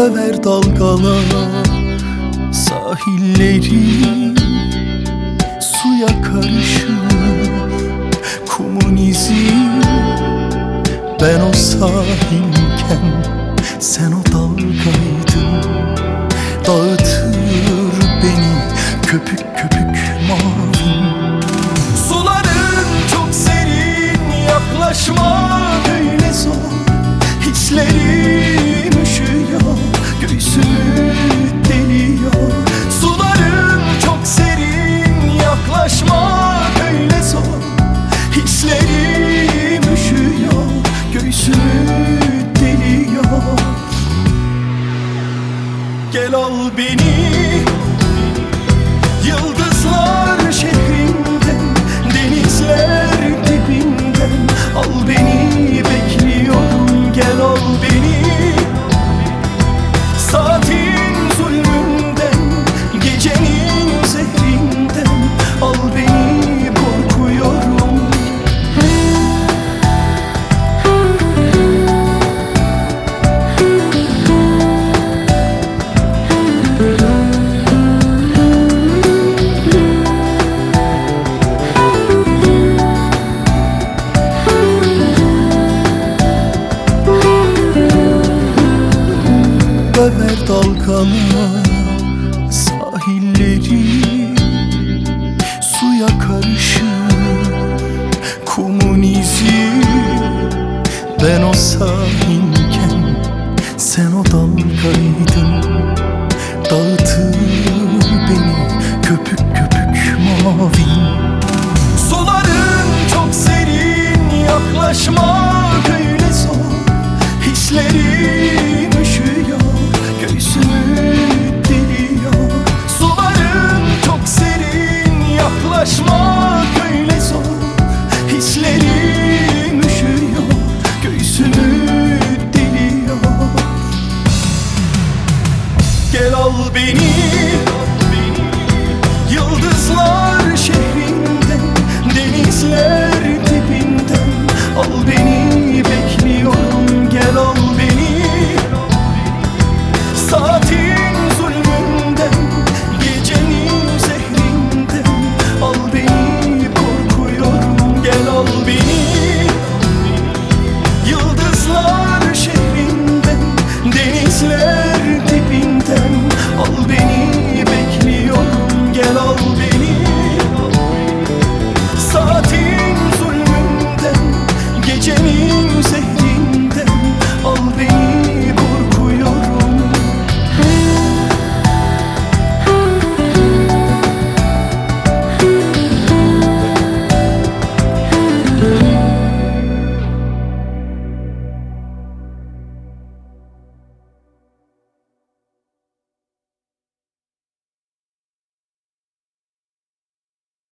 Döver dalgalar sahilleri, suya karışır kumun izi. Ben o sahilken sen o dalgaydın. Dağıtır beni köpük köpük mavin. Suların çok serin, yaklaşmak öyle zor. Hislerim üşüyor, göğsümü deliyor. Suların çok serin, yaklaşmak öyle zor. Hislerim üşüyor, göğsümü deliyor. Gel al beni yıldızlar şehrinden, denizler dibinden. Al beni, bekliyorum. Gel al beni saatin zulmünden, gecenin zehrinden. Al beni, korkuyorum. Döver dalgalar sahilleri, suya karışır kumun izi. Ben o sahilken sen o dalgaydın. Dağıtır beni köpük köpük mavin. Suların çok serin, yaklaşmak öyle zor. Hislerim üşüyor, göğsümü deliyor. Suların çok serin, yaklaşmak öyle zor. Hislerim üşüyor, göğsümü deliyor. Gel al beni yıldızlar şehrinden, denizler dibinden. Al beni, bekliyorum. Gel al beni saatin zulmünden, gecenin zehrinden. Al beni, korkuyorum. Gel al beni.